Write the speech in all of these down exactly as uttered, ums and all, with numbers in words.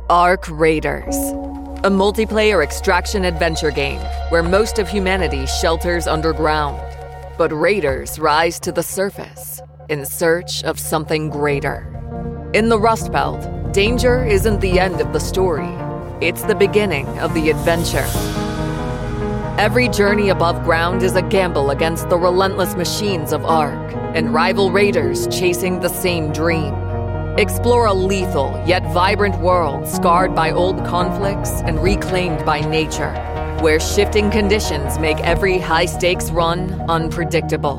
Ark Raiders, a multiplayer extraction adventure game where most of humanity shelters underground, but raiders rise to the surface in search of something greater. In the Rust Belt, danger isn't the end of the story. It's the beginning of the adventure. Every journey above ground is a gamble against the relentless machines of Ark and rival raiders chasing the same dream. Explore a lethal yet vibrant world scarred by old conflicts and reclaimed by nature, where shifting conditions make every high-stakes run unpredictable.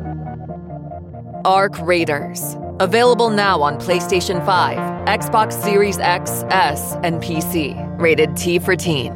Ark Raiders. Available now on PlayStation five, Xbox Series X, S, and P C. Rated T for Teen.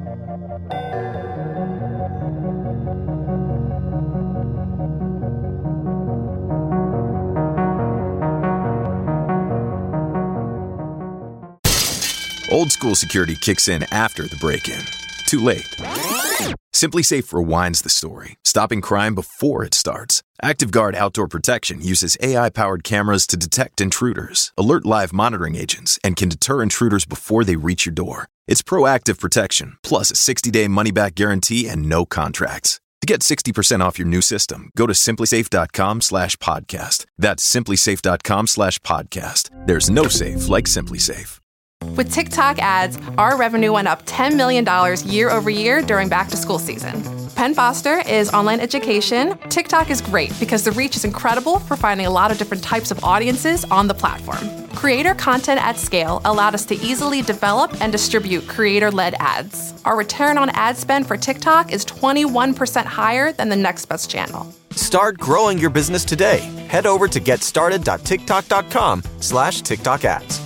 Old school security kicks in after the break-in. Too late. SimpliSafe rewinds the story, stopping crime before it starts. ActiveGuard Outdoor Protection uses A I-powered cameras to detect intruders, alert live monitoring agents, and can deter intruders before they reach your door. It's proactive protection, plus a sixty-day money-back guarantee and no contracts. To get sixty percent off your new system, go to simplysafe.com slash podcast. That's simplysafe.com slash podcast. There's no safe like SimpliSafe. With TikTok ads, our revenue went up ten million dollars year over year during back-to-school season. Penn Foster is online education. TikTok is great because the reach is incredible for finding a lot of different types of audiences on the platform. Creator content at scale allowed us to easily develop and distribute creator-led ads. Our return on ad spend for TikTok is twenty-one percent higher than the next best channel. Start growing your business today. Head over to getstarted.tiktok.com slash TikTok ads.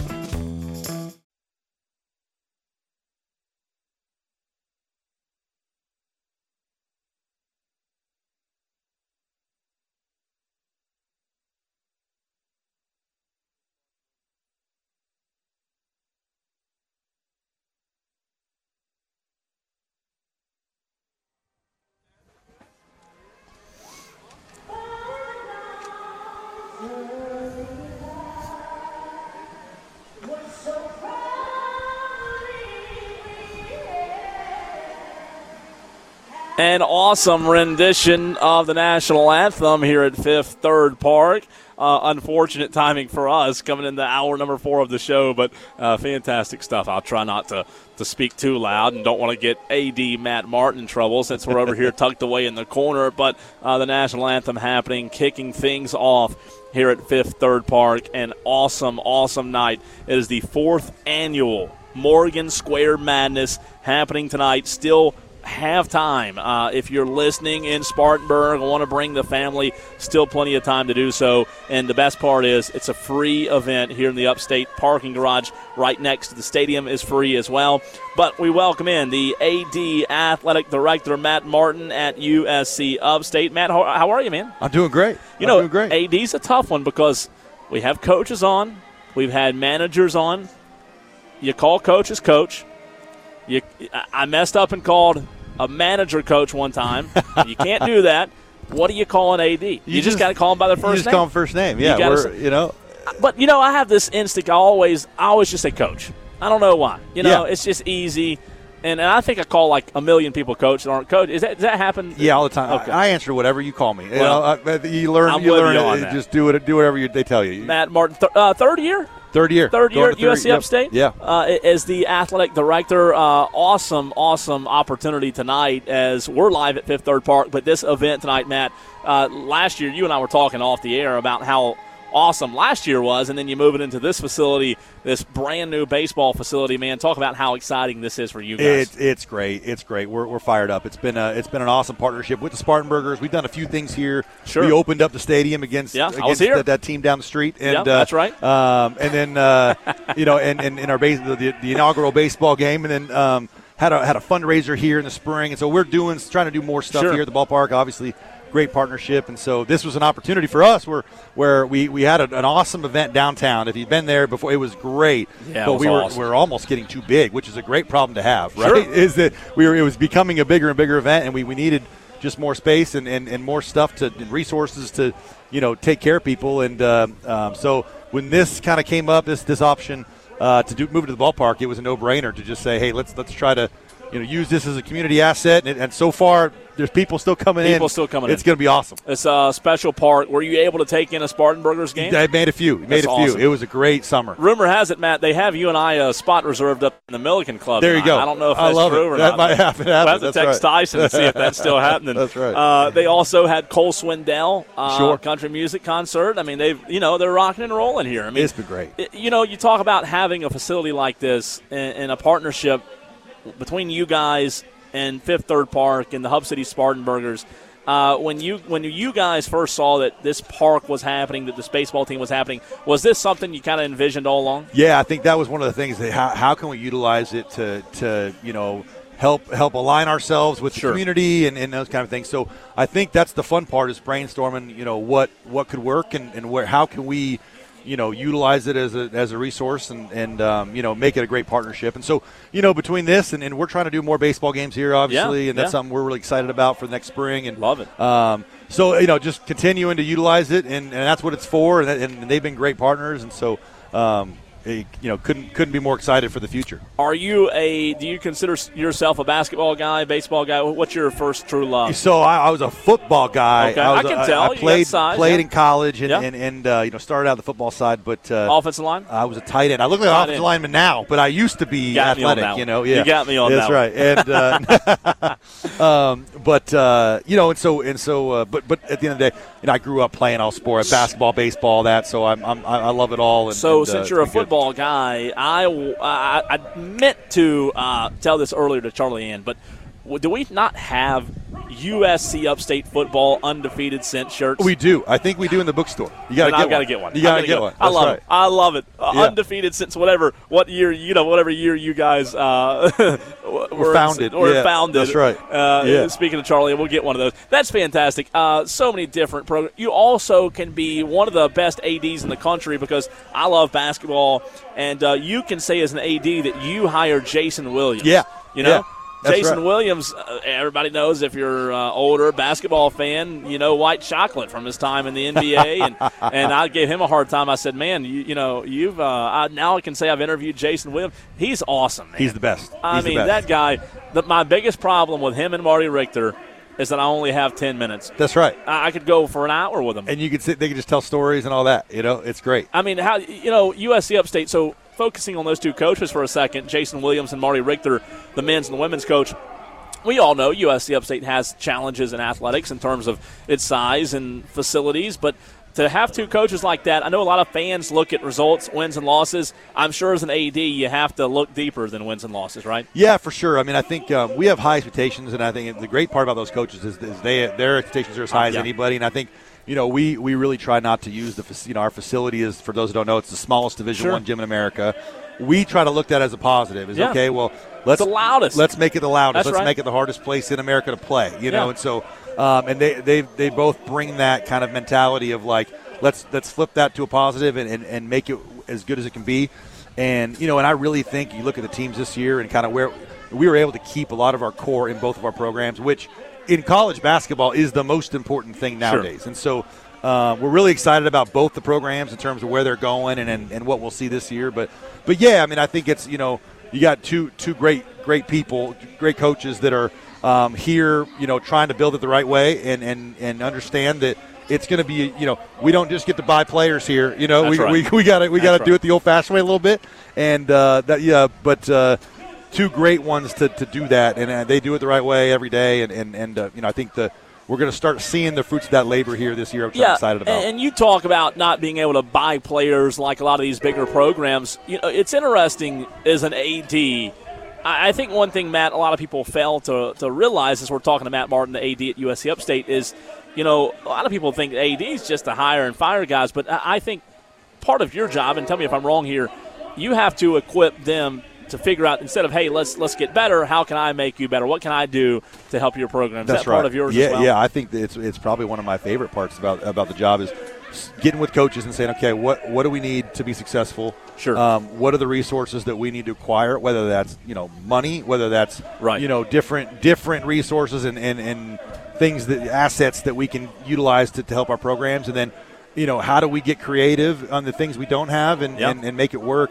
An awesome rendition of the national anthem here at Fifth Third Park. Uh, unfortunate timing for us coming into hour number four of the show, but uh, fantastic stuff. I'll try not to, to speak too loud and don't want to get A D Matt Martin in trouble since we're over here tucked away in the corner. But uh, the national anthem happening, kicking things off here at Fifth Third Park. An awesome, awesome night. It is the fourth annual Morgan Square Madness happening tonight. Still halftime. Uh, if you're listening in Spartanburg and want to bring the family, still plenty of time to do so. And the best part is it's a free event here in the Upstate parking garage right next to the stadium is free as well. But we welcome in the A D Athletic Director, Matt Martin at U S C Upstate. Matt, how, how are you, man? I'm doing great. You I'm know, doing great. A D's a tough one because we have coaches on. We've had managers on. You call coaches coach. You, I messed up and called a manager coach one time. You can't do that. What do you call an A D? You, you just, just got to call them by their first name. You just name. call them first name. Yeah, you, we're, you know. But, you know, I have this instinct. I always, I always just say coach. I don't know why. You know, yeah. It's just easy. And, and I think I call like a million people coach that aren't coach. Is that, does that happen? Yeah, all the time. Okay. I, I answer whatever you call me. Well, you, know, uh, you learn. I'm you learn you it. Just do it. Do whatever you, they tell you. Matt Martin, th- uh, third year. Third year. Third year at U S C yep. Upstate? Yeah. Uh, as the athletic director, uh, awesome, awesome opportunity tonight as we're live at Fifth Third Park. But this event tonight, Matt, uh, last year you and I were talking off the air about how awesome last year was, and then you move it into this facility, this brand-new baseball facility, man. Talk about how exciting this is for you guys. It, it's great. It's great. We're, we're fired up. It's been a, it's been an awesome partnership with the Spartanburgers. We've done a few things here. Sure. We opened up the stadium against, yeah, against I was here. That, that team down the street. And, yeah, uh, that's right. Um, and then, uh, you know, and, and in our base, the, the inaugural baseball game, and then um, had a had a fundraiser here in the spring. And so we're doing trying to do more stuff sure. here at the ballpark, obviously. Great partnership, and so this was an opportunity for us where where we, we had a, an awesome event downtown. If you've been there before, it was great. Yeah, but it was we were awesome. we were almost getting too big, which is a great problem to have, right? Sure. Is that we were it was becoming a bigger and bigger event, and we, we needed just more space and, and, and more stuff to and resources to you know take care of people. And uh, um, so when this kind of came up, this this option. uh, to do move it to the ballpark, it was a no-brainer to just say, hey, let's let's try to you know use this as a community asset. And, and so far, there's people still coming people in. People still coming it's in. It's going to be awesome. It's a special park. Were you able to take in a Spartanburgers game? I made a few. Made That's a few. awesome. It was a great summer. Rumor has it, Matt, they have you and I a spot reserved up in the Milliken Club. There you tonight. go. I don't know if I that's love true it. or that not. might happen. We'll have to That's text right. Tyson and see if that's still happening. That's right. Uh, they also had Cole Swindell, uh, Sure. country music concert. I mean, they've you know they're rocking and rolling here. I mean, It's been great. It, you know, you talk about having a facility like this and, and a partnership between you guys and Fifth Third Park and the Hub City Spartanburgers. Uh, when you when you guys first saw that this park was happening, that this baseball team was happening, was this something you kind of envisioned all along? Yeah, I think that was one of the things. That how, how can we utilize it to, to you know help help align ourselves with the Sure. community and, and those kind of things. So I think that's the fun part is brainstorming. You know what what could work and, and where how can we you know utilize it as a as a resource and and um, you know make it a great partnership. And so you know between this and, and we're trying to do more baseball games here, obviously, Yeah, and that's yeah. something we're really excited about for next spring. And Love it. Um, so you know just continuing to utilize it, and, and that's what it's for. And, and they've been great partners, and so. Um, you know, couldn't couldn't be more excited for the future. Are you a? Do you consider yourself a basketball guy, baseball guy? What's your first true love? So I, I was a football guy. Okay. I, was I can a, tell. I You got played size, played yeah. in college and Yeah. and, and uh, you know started out the football side, but uh, Offensive line? I was a tight end. I look like an Tight offensive end. lineman now, but I used to be Got me on athletic. that You one. know, yeah, You got me on That's that right. And uh, um, but uh, you know, and so and so, uh, but but at the end of the day, you know, I grew up playing all sports, basketball, baseball, that. So I'm, I'm I love it all. And, So and, uh, since it's you're a been good. football guy, I, I, I meant to uh, tell this earlier to Charlie Ann, but w- do we not have U S C Upstate football undefeated scent shirts? We do. I think we do in the bookstore. You got to And get I've got to one. get one. You I've got gotta to get one. I That's love right. it. I love it. Uh, Yeah. Undefeated since whatever what year you know whatever year you guys uh, were founded. Or Yeah, founded. that's right. Uh, Yeah. Speaking of Charlie, we'll get one of those. That's fantastic. Uh, so many different programs. You also can be one of the best A Ds in the country because I love basketball, and uh, you can say as an A D that you hired Jason Williams. Yeah. You know. Yeah. That's Jason right. Williams, uh, everybody knows if you're uh, older basketball fan, you know White Chocolate from his time in the N B A, and and I gave him a hard time. I said, man, you, you know you've uh, I, now I can say I've interviewed Jason Williams. He's awesome, man. He's the best. I He's the mean best. that guy. The, my biggest problem with him and Marty Richter is that I only have ten minutes. That's right. I, I could go for an hour with him. And you can sit. They can just tell stories and all that. You know, it's great. I mean, how you know U S C Upstate. So focusing on those two coaches for a second, Jason Williams and Marty Richter, the men's and the women's coach. We all know U S C Upstate has challenges in athletics in terms of its size and facilities, but to have two coaches like that, I know a lot of fans look at results, wins and losses. I'm sure as an A D, you have to look deeper than wins and losses, right? Yeah, for sure. I mean, I think um, we have high expectations, and I think the great part about those coaches is, is they their expectations are as high as Yeah. anybody. And I think you know we, we really try not to use the fac- you know our facility is, for those who don't know, it's the smallest Division Sure. One gym in America. We try to look at that as a positive. Is Yeah. okay. Well, let's the loudest. Let's make it the loudest. That's let's right. make it the hardest place in America to play. You know, Yeah. and so um, and they they they both bring that kind of mentality of like let's let's flip that to a positive and, and, and make it as good as it can be. And you know, and I really think you look at the teams this year and kind of where we were able to keep a lot of our core in both of our programs, which in college basketball is the most important thing nowadays. And so uh, we're really excited about both the programs in terms of where they're going and, and, and what we'll see this year. But but yeah, I mean, I think it's you know you got two two great great people, great coaches that are um, here, you know, trying to build it the right way and and, and understand that. It's going to be, you know, we don't just get to buy players here. You know, That's we, right. we we got to we got to That's do right. it the old-fashioned way a little bit, and uh, that yeah. But uh, two great ones to, to do that, and uh, they do it the right way every day. And and, and uh, you know, I think the we're going to start seeing the fruits of that labor here this year, which I'm excited about. And, and you talk about not being able to buy players like a lot of these bigger programs. You know, it's interesting as an A D. I I think one thing, Matt, a lot of people fail to, to realize as we're talking to Matt Martin, the A D at U S C Upstate, is, you know, a lot of people think A D is just to hire and fire guys, but I I think part of your job, and tell me if I'm wrong here, you have to equip them to figure out, instead of, hey, let's let's get better, how can I make you better? What can I do to help your program? Is That's that right. part of yours yeah, as well? Yeah, I think that it's it's probably one of my favorite parts about about the job is getting with coaches and saying, okay, what what do we need to be successful? Sure. Um, what are the resources that we need to acquire? Whether that's you know money, whether that's Right. you know different different resources and and, and things that assets that we can utilize to, to help our programs, and then you know how do we get creative on the things we don't have and, Yep. and, and make it work and.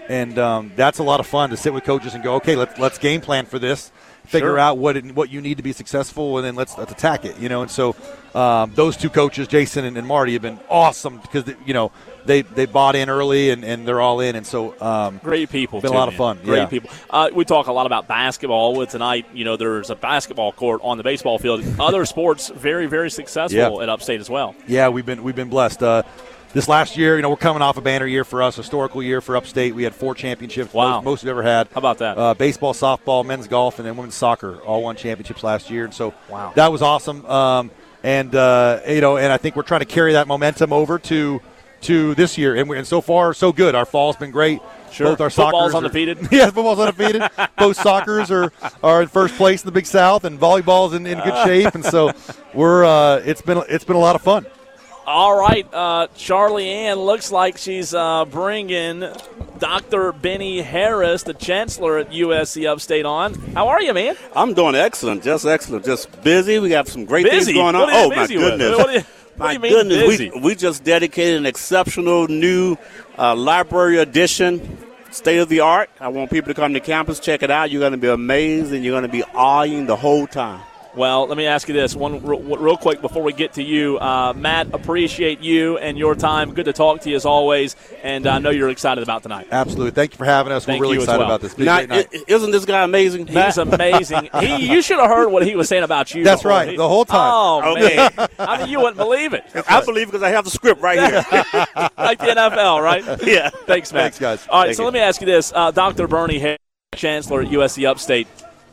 and um, that's a lot of fun to sit with coaches and go, okay, let's let's game plan for this, figure Sure. out what it, what you need to be successful, and then let's let's attack it. You know, and so um, those two coaches, Jason and, and Marty, have been awesome because they, you know they they bought in early and, and they're all in, and so um, great people. Been too, a lot of man. fun. Great yeah. people. Uh, we talk a lot about basketball. With tonight, you know, there's a basketball court on the baseball field. Other sports very very successful Yeah. at Upstate as well. Yeah, we've been we've been blessed. Uh, this last year, you know, we're coming off a banner year for us, historical year for Upstate. We had four championships, Wow. most, most we've ever had. How about that? Uh, baseball, softball, men's golf, and then women's soccer all won championships last year, and so Wow. that was awesome. Um, and uh, you know, and I think we're trying to carry that momentum over to to this year, and, we, and so far so good. Our fall's been great. Sure. Both our Football's soccers are- undefeated. yeah, football's undefeated. Both soccers are, are in first place in the Big South, and volleyball's in, in good shape. And so we're uh, it's been it's been a lot of fun. All right, uh, Charlie Ann looks like she's uh, bringing Doctor Benny Harris, the chancellor at U S C Upstate, on. How are you, man? I'm doing excellent, just excellent, just busy. We got some great Busy? things going on. What are you Oh my busy with? goodness! What do you, what My do you mean goodness, busy? we we just dedicated an exceptional new uh, library edition, state of the art. I want people to come to campus, check it out. You're going to be amazed, and you're going to be eyeing the whole time. Well, let me ask you this one real, real quick before we get to you. Uh, Matt, appreciate you and your time. Good to talk to you as always, and I know you're excited about tonight. Absolutely. Thank you for having us. Thank We're really you as excited well. about this. Be a Now, great night. i- isn't this guy amazing? He's amazing. he, you should have heard what he was saying about you. That's before. right, He- the whole time. Oh, Okay. man. I mean, you wouldn't believe it. I believe because I have the script right here. Like the N F L, right? Yeah. Thanks, Matt. Thanks, guys. All right, Thank so you. let me ask you this. Uh, Doctor Bernie Harris, Chancellor at U S C Upstate.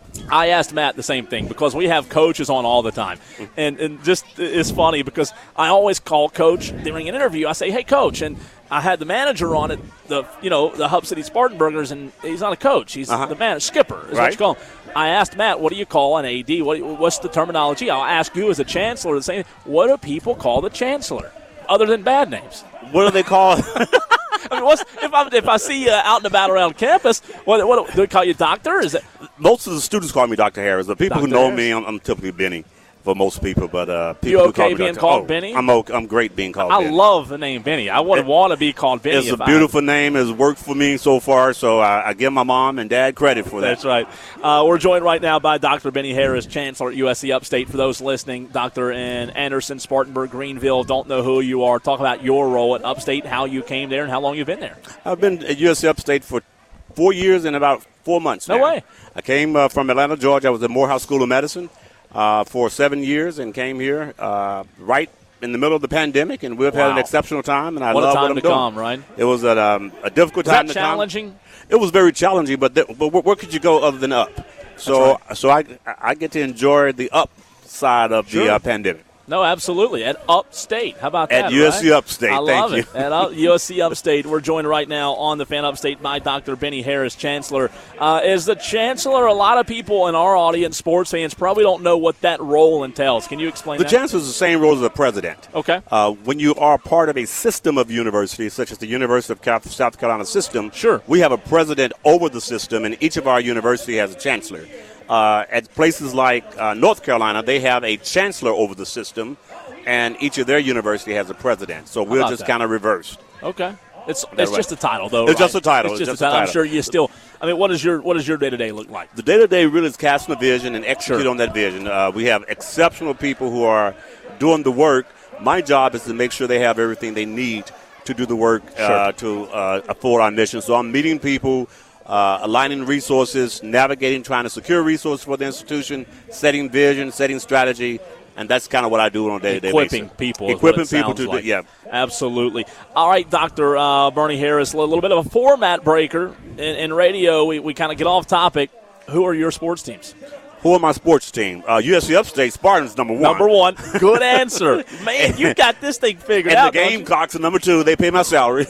I asked Matt the same thing because we have coaches on all the time. And, and just it's funny because I always call Coach during an interview. I say, hey, Coach. And I had the manager on at the, you know, the Hub City Spartanburgers, and he's not a coach. He's Uh-huh. the manager, skipper is what Right. you call him. I asked Matt, what do you call an A D? What, what's the terminology? I'll ask you as a chancellor the same. What do people call the chancellor other than bad names? What do they call it? I mean, what's, if, I, if I see you out and about around campus, what, what do they call you, doctor? Is it Most of the students call me Doctor Harris. The people who Doctor know Harris? me, I'm, I'm typically Benny for most people. But uh, people You who okay call me being Doctor called oh, Benny? I'm okay, I'm great being called I Benny. love the name Benny. I would It- want to be called Benny. It's a if I- beautiful name. It's worked for me so far, so I, I give my mom and dad credit for that. That's right. Uh, we're joined right now by Doctor Benny Harris, Chancellor at U S C Upstate. For those listening, Doctor in Anderson, Spartanburg, Greenville, don't know who you are. Talk about your role at Upstate, how you came there, and how long you've been there. I've been at U S C Upstate for four years and about four months No now. way. I came uh, from Atlanta, Georgia. I was at Morehouse School of Medicine uh, for seven years and came here uh, right in the middle of the pandemic, and we've had Wow. an exceptional time, and I What a love time what I'm to doing. come, right? It was a, um, a difficult Was time that to come. challenging? It was very challenging, but th- but where, where could you go other than up? So so I I get to enjoy the up side of Sure. the uh, pandemic. No, absolutely. At Upstate. How about that? At U S C right? Upstate. I Thank love you. it. At uh, U S C Upstate. We're joined right now on the Fan Upstate by Doctor Benny Harris, Chancellor. Uh, as the Chancellor, a lot of people in our audience, sports fans, probably don't know what that role entails. Can you explain The that? chancellor is the same role as the president. Okay. Uh, when you are part of a system of universities, such as the University of Cal- South Carolina system, Sure. we have a president over the system, and each of our university has a chancellor. Uh, at places like uh, North Carolina, they have a chancellor over the system, and each of their university has a president. So we're about just that? kind of reversed. Okay. It's That it's way. just a title, though. It's right? just a title. It's It's just, just a a title. I'm title. sure you still. I mean, what does your what does your day to day look like? The day-to-day really is casting a vision and execute Sure. on that vision. Uh, we have exceptional people who are doing the work. My job is to make sure they have everything they need to do the work uh, to uh, afford our mission. So I'm meeting people, uh, aligning resources, navigating, trying to secure resources for the institution, setting vision, setting strategy, and that's kind of what I do on a day-to-day Equipping basis. people. is Equipping what it people sounds to like. do, yeah. Absolutely. All right, Doctor Uh, Bernie Harris, a little bit of a format breaker in, in radio. We, we kind of get off topic. Who are your sports teams? Who are my sports team? Uh, U S C Upstate Spartans, number one. Number one. Good answer. Man, you got this thing figured And out. the don't you? Gamecocks are number two. They pay my salary.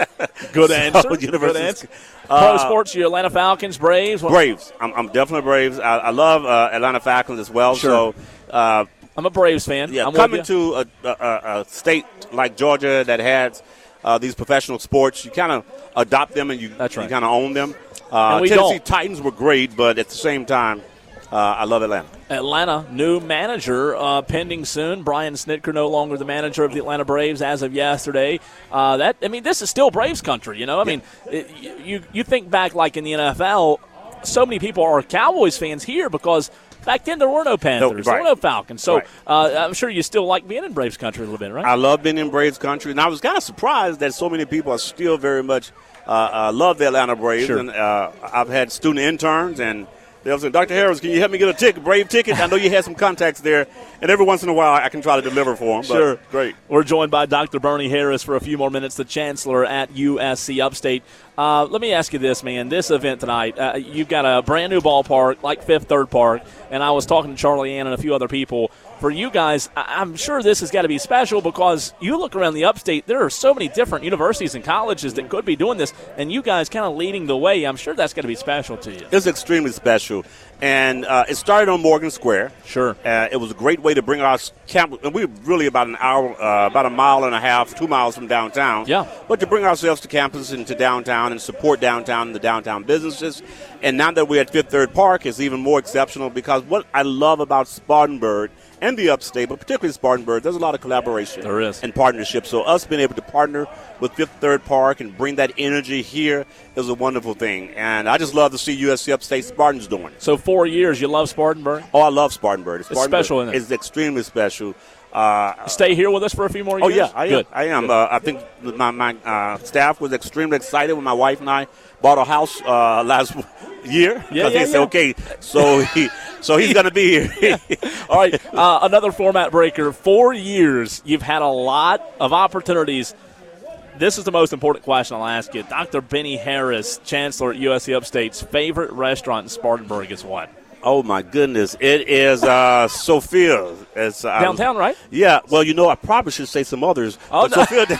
Good So, answer. Good University- answer. Uh, Pro sports, your Atlanta Falcons, Braves. What- Braves. I'm, I'm definitely Braves. I, I love uh, Atlanta Falcons as well. Sure. So, uh, I'm a Braves fan. yeah, I'm coming with you. to a, a, a state like Georgia that has uh, these professional sports, you kind of adopt them and you, That's right. you kind of own them. Uh, And we Tennessee don't. Titans were great, but at the same time, Uh, I love Atlanta. Atlanta, new manager uh, pending soon. Brian Snitker no longer the manager of the Atlanta Braves as of yesterday. Uh, that I mean, this is still Braves country. You know, I mean, it, you you think back like in the N F L, so many people are Cowboys fans here because back then there were no Panthers, no, right. there were no Falcons. So right. uh, I'm sure you still like being in Braves country a little bit, right? I love being in Braves country, and I was kind of surprised that so many people are still very much uh, uh, love the Atlanta Braves. Sure. And uh, I've had student interns and. They were saying, Doctor Harris, can you help me get a ticket, Brave ticket? I know you had some contacts there, and every once in a while I can try to deliver for them. Sure. But great. We're joined by Doctor Bernie Harris for a few more minutes, the chancellor at U S C Upstate. Uh, let me ask you this, man. This event tonight, uh, you've got a brand-new ballpark like Fifth Third Park, and I was talking to Charlie Ann and a few other people. For you guys, I'm sure this has got to be special because you look around the Upstate, there are so many different universities and colleges that could be doing this, and you guys kind of leading the way. I'm sure that's going to be special to you. It's extremely special. And uh, it started on Morgan Square. Sure. Uh, it was a great way to bring our campus. And we were really about an hour, uh, about a mile and a half, two miles from downtown. Yeah. But to bring ourselves to campus and to downtown and support downtown and the downtown businesses. And now that we're at Fifth Third Park, it's even more exceptional because what I love about Spartanburg and the Upstate, but particularly Spartanburg, there's a lot of collaboration. There is. And partnership. So us being able to partner with Fifth Third Park and bring that energy here is a wonderful thing. And I just love to see U S C Upstate Spartans doing it. So four years, you love Spartanburg? Oh, I love Spartanburg. It's special, isn't it? It's extremely special. Uh, Stay here with us for a few more years? Oh, yeah, I Good. am. I, am. Uh, I think my, my uh, staff was extremely excited when my wife and I bought a house uh, last year. Yeah, yeah, they yeah. said, okay, so, he, so he's going to be here. All right, uh, another format breaker. Four years, you've had a lot of opportunities. This is the most important question I'll ask you. Doctor Benny Harris, Chancellor at U S C Upstate's favorite restaurant in Spartanburg is what? Oh, my goodness. It is uh, Sophia. It's, uh, downtown, right? Yeah. Well, you know, I probably should say some others. Oh, but no. Sophia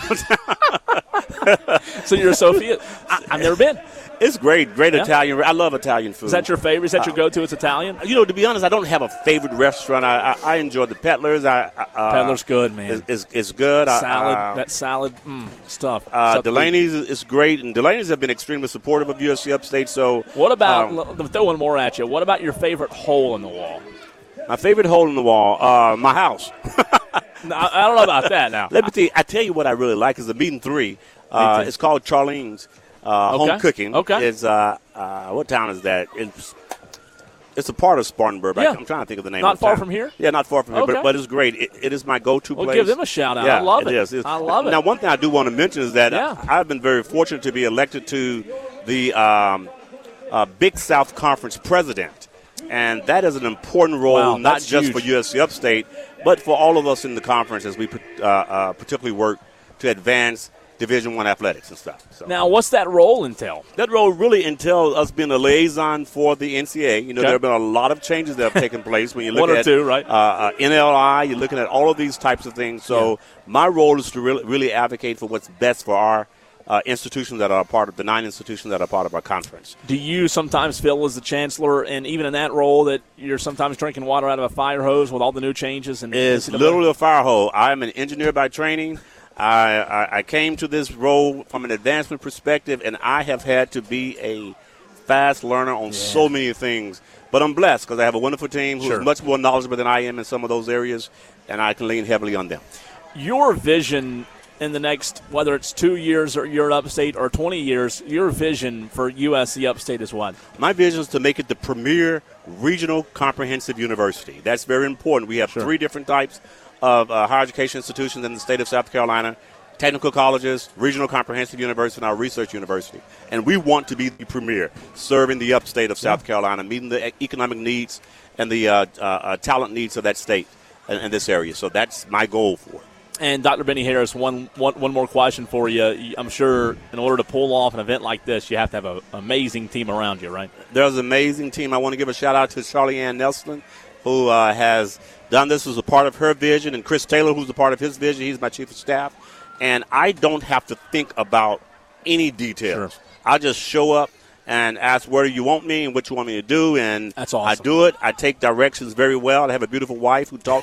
downtown. So you're a Sophia? I, I've never been. It's great. Great Yeah. Italian. I love Italian food. Is that your favorite? Is that your go-to? It's Italian? You know, to be honest, I don't have a favorite restaurant. I I, I enjoy the Peddlers. I, I uh, Peddler's good, man. It's, it's, it's good. Salad, I, uh, that salad mm, stuff. Uh, Stuff Delaney's is great, and Delaney's have been extremely supportive of U S C Upstate. So, What about, um, let me throw one more at you. What about your favorite hole in the wall? my favorite hole in the wall? Uh, my house. No, I, I don't know about that now. Let me tell you. I tell you what I really like is the Meeting Three. Uh, it's called Charlene's uh, Okay. Home Cooking. Okay. It's uh, uh, what town is that? It's it's a part of Spartanburg. I- Yeah. I'm trying to think of the name. Not of the far town. from here? Yeah, not far from here. Okay. But, but it's great. It, it is my go-to Well, place. give them a shout-out. Yeah, I love it. is. It's- I love it. Now, one thing I do want to mention is that Yeah. I've been very fortunate to be elected to the um, uh, Big South Conference president. And that is an important role, Wow, not that's just huge. for U S C Upstate, but for all of us in the conference as we uh, uh, particularly work to advance Division One athletics and stuff. So Now, what's that role entail? that role really entails us being a liaison for the N C A A. You know, Okay. there have been a lot of changes that have taken place when you look One or at two, right? uh, uh, N L I. You're looking at all of these types of things. So my role is to really, really advocate for what's best for our uh, institutions that are a part of the nine institutions that are part of our conference. Do you sometimes feel as the chancellor, and even in that role, that you're sometimes drinking water out of a fire hose with all the new changes? And It's literally a fire hole. I'm an engineer by training. I, I, I came to this role from an advancement perspective, and I have had to be a fast learner on so many things. But I'm blessed because I have a wonderful team who's Sure. much more knowledgeable than I am in some of those areas, and I can lean heavily on them. Your vision in the next, whether it's two years or you're Upstate or twenty years, your vision for U S C Upstate is what? My vision is to make it the premier regional comprehensive university. That's very important. We have Sure. three different types of uh, higher education institutions in the state of South Carolina: technical colleges, regional comprehensive university, and our research university. And we want to be the premier, serving the upstate of South Carolina, meeting the e- economic needs and the uh, uh, uh, talent needs of that state and, and this area. So that's my goal for it. And Doctor Benny Harris, one, one, one more question for you. I'm sure in order to pull off an event like this, you have to have an amazing team around you, right? There's an amazing team. I want to give a shout-out to Charlie Ann Nelson, who uh, has done this as a part of her vision, and Chris Taylor, who's a part of his vision. He's my chief of staff. And I don't have to think about any details. Sure. I just show up and ask where do you want me and what you want me to do, and That's awesome. I do it. I take directions very well. I have a beautiful wife who taught me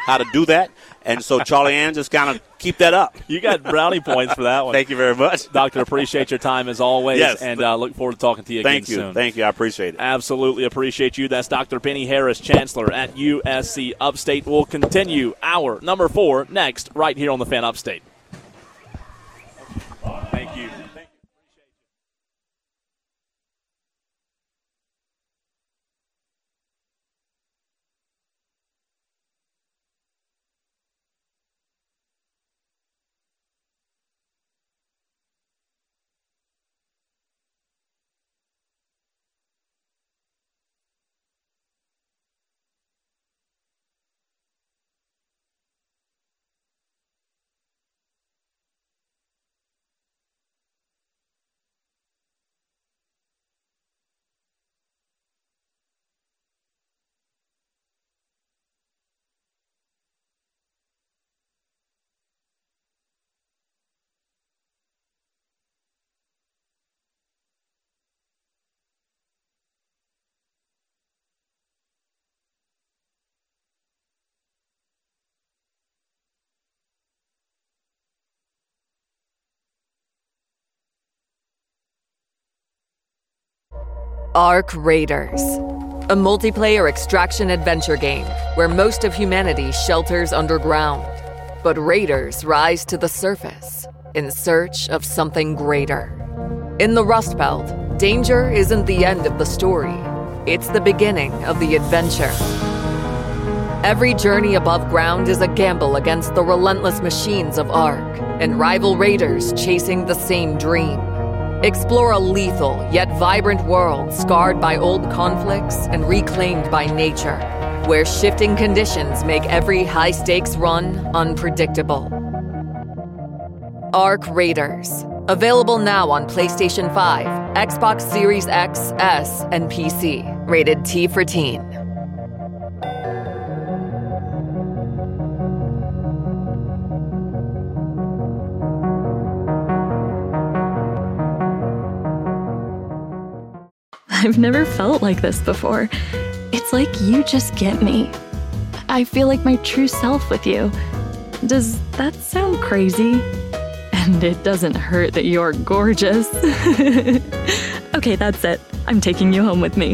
how to do that. And so, Charlie Ann, just kind of keep that up. You got brownie points for that one. Thank you very much. Doctor, appreciate your time as always. Yes. And uh, look forward to talking to you again Thank you. soon. Thank you. I appreciate it. Absolutely appreciate you. That's Doctor Penny Harris, Chancellor at U S C Upstate. We'll continue our number four next right here on the Fan Upstate. Thank you. Ark Raiders, a multiplayer extraction adventure game where most of humanity shelters underground, but raiders rise to the surface in search of something greater. In the Rust Belt, danger isn't the end of the story, it's the beginning of the adventure. Every journey above ground is a gamble against the relentless machines of Ark and rival raiders chasing the same dream. Explore a lethal yet vibrant world scarred by old conflicts and reclaimed by nature, where shifting conditions make every high-stakes run unpredictable. Ark Raiders. Available now on PlayStation five, Xbox Series X, S, and P C. Rated T for Teen. I've never felt like this before. It's like you just get me. I feel like my true self with you. Does that sound crazy? And it doesn't hurt that you're gorgeous. Okay, that's it. I'm taking you home with me.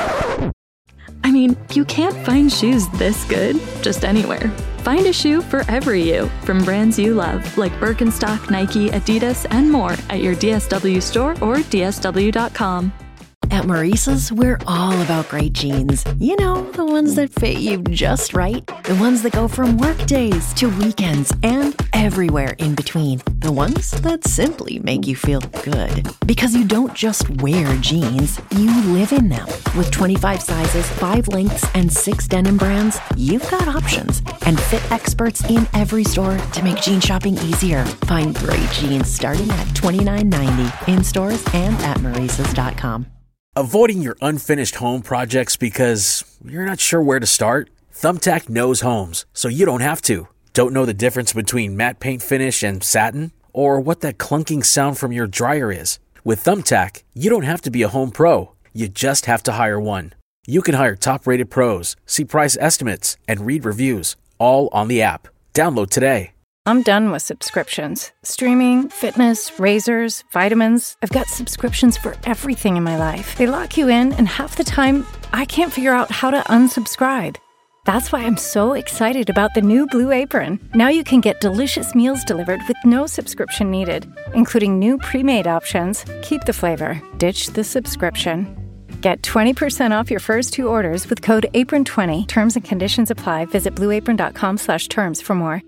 I mean, you can't find shoes this good just anywhere. Find a shoe for every you from brands you love, like Birkenstock, Nike, Adidas, and more at your D S W store or D S W dot com. At Maurice's, we're all about great jeans. You know, the ones that fit you just right. The ones that go from work days to weekends and everywhere in between. The ones that simply make you feel good. Because you don't just wear jeans, you live in them. With twenty-five sizes, five lengths, and six denim brands, you've got options. And fit experts in every store to make jean shopping easier. Find great jeans starting at twenty-nine ninety in stores and at Maurices dot com. Avoiding your unfinished home projects because you're not sure where to start? Thumbtack knows homes, so you don't have to. Don't know the difference between matte paint finish and satin? Or what that clunking sound from your dryer is? With Thumbtack, you don't have to be a home pro. You just have to hire one. You can hire top-rated pros, see price estimates, and read reviews, all on the app. Download today. I'm done with subscriptions. Streaming, fitness, razors, vitamins. I've got subscriptions for everything in my life. They lock you in, and half the time, I can't figure out how to unsubscribe. That's why I'm so excited about the new Blue Apron. Now you can get delicious meals delivered with no subscription needed, including new pre-made options. Keep the flavor, ditch the subscription. Get twenty percent off your first two orders with code apron twenty. Terms and conditions apply. Visit blue apron dot com slash terms for more.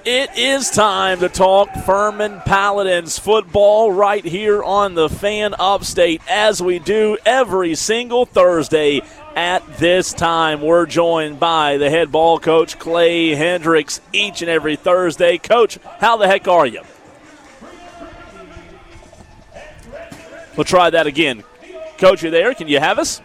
It is time to talk Furman Paladins football right here on the Fan Upstate, as we do every single Thursday at this time. We're joined by the head ball coach, Clay Hendricks, each and every Thursday. Coach, how the heck are you? We'll try that again. Coach, you there? Can you have us?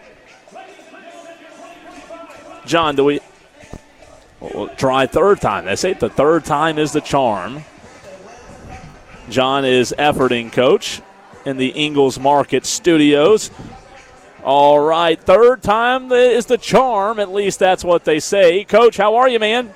John, do we... We'll try third time. They say the third time is the charm. John is efforting, Coach, in the Ingalls Market studios. All right, third time is the charm. At least that's what they say. Coach, how are you, man?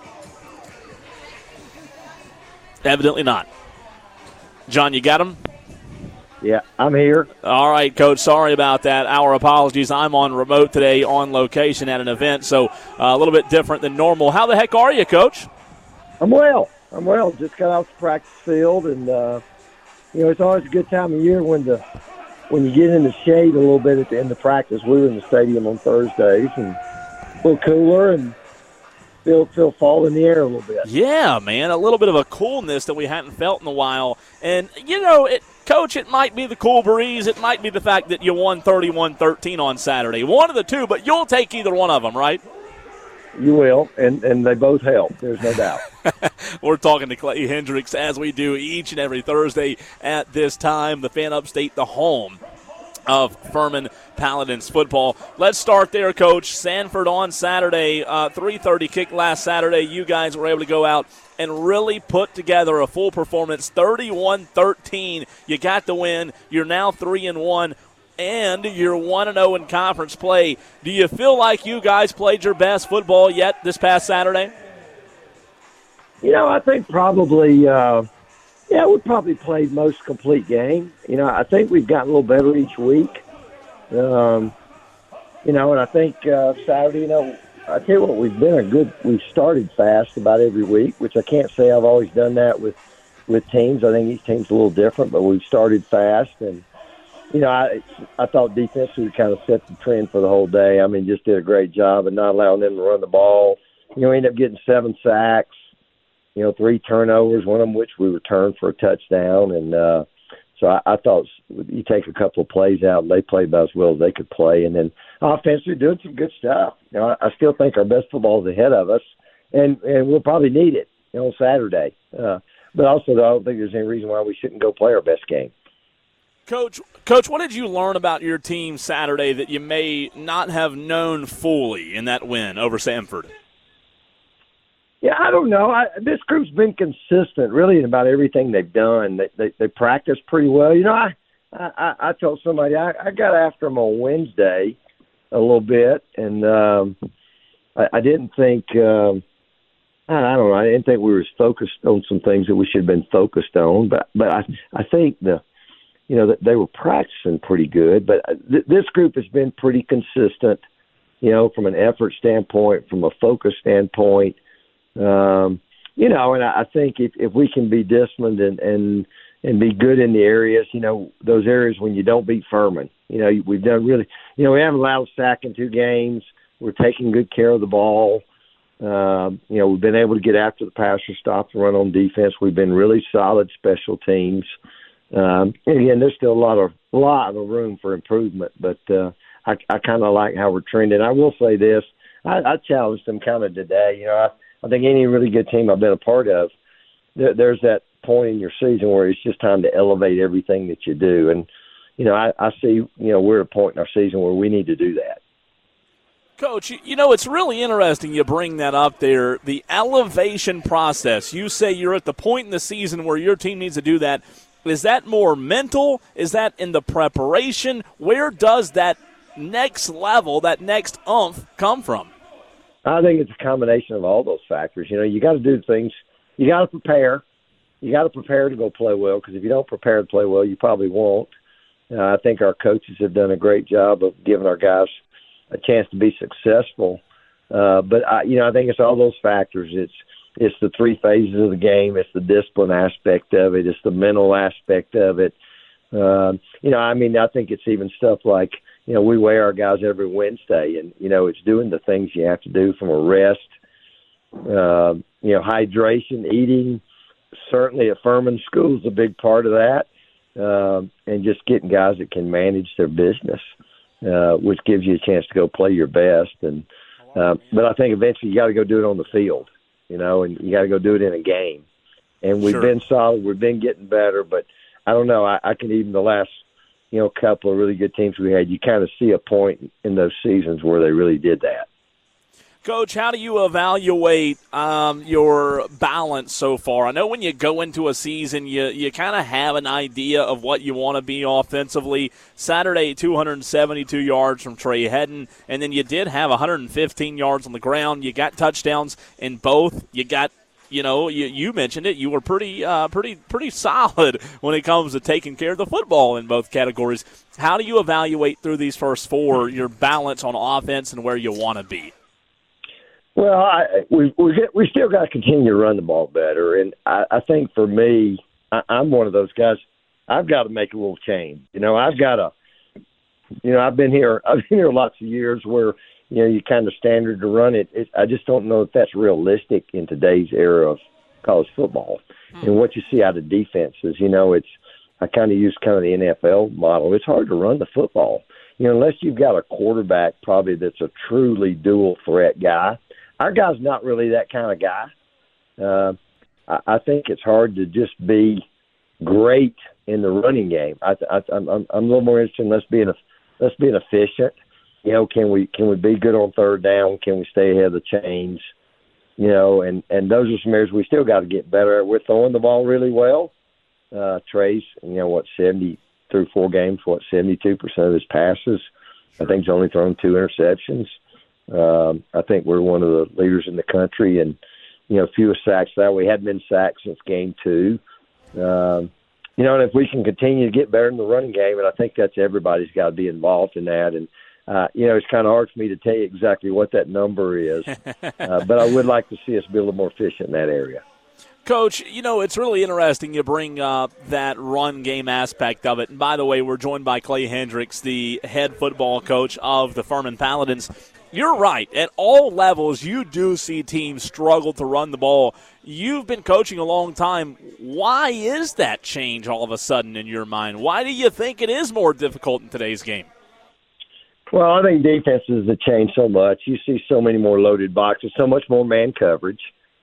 Evidently not. John, you got him? Yeah, I'm here. All right, Coach, sorry about that. Our apologies. I'm on remote today on location at an event, so uh, a little bit different than normal. How the heck are you, Coach? I'm well. I'm well. Just got off the practice field, and, uh, you know, it's always a good time of year when the when you get in the shade a little bit at the end of practice. We were in the stadium on Thursdays, and a little cooler, and feel, feel fall in the air a little bit. Yeah, man, a little bit of a coolness that we hadn't felt in a while. And, you know, it – Coach, it might be the cool breeze. It might be the fact that you won thirty-one thirteen on Saturday. One of the two, but you'll take either one of them, right? You will, and, and they both help. There's no doubt. We're talking to Clay Hendricks, as we do each and every Thursday at this time. The Fan Upstate, the home of Furman Paladins football. Let's start there, Coach. Sanford on Saturday, uh, three thirty kick last Saturday. You guys were able to go out and really put together a full performance, thirty-one thirteen. You got the win. You're now three and one, and you're one and oh in conference play. Do you feel like you guys played your best football yet this past Saturday? You know, I think probably, uh, yeah, we probably played most complete game. You know, I think we've gotten a little better each week. Um, you know, and I think uh, Saturday, you know, I tell you what, we've been a good, we've started fast about every week, which I can't say I've always done that with, with teams. I think each team's a little different, but we've started fast. And, you know, I I thought defensively kind of set the trend for the whole day. I mean, just did a great job of not allowing them to run the ball. You know, we ended up getting seven sacks, you know, three turnovers, one of them which we returned for a touchdown. And uh, so I, I thought you take a couple of plays out, and they played about as well as they could play. And then offensively doing some good stuff. You know, I, I still think our best football is ahead of us, and, and we'll probably need it, you know, on Saturday. Uh, but also, though, I don't think there's any reason why we shouldn't go play our best game. Coach, Coach, what did you learn about your team Saturday that you may not have known fully in that win over Sanford? Yeah, I don't know. I, this group's been consistent, really, in about everything they've done. They they, they practice pretty well. You know, I I, I told somebody I, I got after them on Wednesday a little bit, and um, I, I didn't think um, I, I don't know. I didn't think we were focused on some things that we should have been focused on. But but I I think the you know that they were practicing pretty good. But th- this group has been pretty consistent. You know, from an effort standpoint, from a focus standpoint. Um, you know, and I, I think if, if we can be disciplined and, and and be good in the areas, you know, those areas when you don't beat Furman, you know, we've done really, you know, we haven't allowed a sack in two games. We're taking good care of the ball. Um, you know, we've been able to get after the passer, stop the run on defense. We've been really solid special teams. Um, and again, there's still a lot of lot of room for improvement, but uh, I, I kind of like how we're trending. I will say this: I, I challenged them kind of today. You know, I, I think any really good team I've been a part of, there, there's that point in your season where it's just time to elevate everything that you do. And, you know, I, I see, you know, we're at a point in our season where we need to do that. Coach, you know, it's really interesting you bring that up there, the elevation process. You say you're at the point in the season where your team needs to do that. Is that more mental? Is that in the preparation? Where does that next level, that next oomph come from? I think it's a combination of all those factors. You know, you got to do things. You got to prepare. You got to prepare to go play well, because if you don't prepare to play well, you probably won't. Uh, I think our coaches have done a great job of giving our guys a chance to be successful. Uh, but, I, you know, I think it's all those factors. It's it's the three phases of the game. It's the discipline aspect of it. It's the mental aspect of it. Um, you know, I mean, I think it's even stuff like, you know, we weigh our guys every Wednesday, and, you know, it's doing the things you have to do from a rest, uh, you know, hydration, eating. Certainly at Furman School is a big part of that, um, and just getting guys that can manage their business, uh, which gives you a chance to go play your best. And uh, but I think eventually you got to go do it on the field, you know, and you got to go do it in a game. And we've Sure. been solid, we've been getting better, but I don't know. I, I can even the last, you know, couple of really good teams we had, you kind of see a point in those seasons where they really did that. Coach, how do you evaluate um, your balance so far? I know when you go into a season, you, you kind of have an idea of what you want to be offensively. Saturday, two hundred seventy-two yards from Trey Hedden, and then you did have one hundred fifteen yards on the ground. You got touchdowns in both. You got, you know, you, you mentioned it. You were pretty, uh, pretty, pretty solid when it comes to taking care of the football in both categories. How do you evaluate through these first four your balance on offense and where you want to be? Well, I, we we we still got to continue to run the ball better, and I, I think for me, I, I'm one of those guys. I've got to make a little change. You know, I've got to. You know, I've been here. I've been here lots of years where you know you kind of standard to run it. it I just don't know if that's realistic in today's era of college football. Hmm. And what you see out of defenses, you know, it's I kind of use kind of the N F L model. It's hard to run the football. You know, unless you've got a quarterback probably that's a truly dual threat guy. Our guy's not really that kind of guy. Uh, I, I think it's hard to just be great in the running game. I, I, I'm, I'm a little more interested in let's being let's being efficient. You know, can we can we be good on third down? Can we stay ahead of the chains? You know, and, and those are some areas we still got to get better at. We're throwing the ball really well. Uh, Trey's, you know, what seventy through four games, what seventy-two percent of his passes. I think he's only thrown two interceptions. Um, I think we're one of the leaders in the country, and you know, fewest sacks that we hadn't been sacked since game two. Um, you know, and if we can continue to get better in the running game, and I think that's everybody's got to be involved in that. And uh, you know, it's kind of hard for me to tell you exactly what that number is, uh, but I would like to see us be a little more efficient in that area. Coach, you know, it's really interesting you bring up that run game aspect of it. And by the way, we're joined by Clay Hendricks, the head football coach of the Furman Paladins. You're right. At all levels, you do see teams struggle to run the ball. You've been coaching a long time. Why is that change all of a sudden in your mind? Why do you think it is more difficult in today's game? Well, I think defenses have changed so much. You see so many more loaded boxes, so much more man coverage.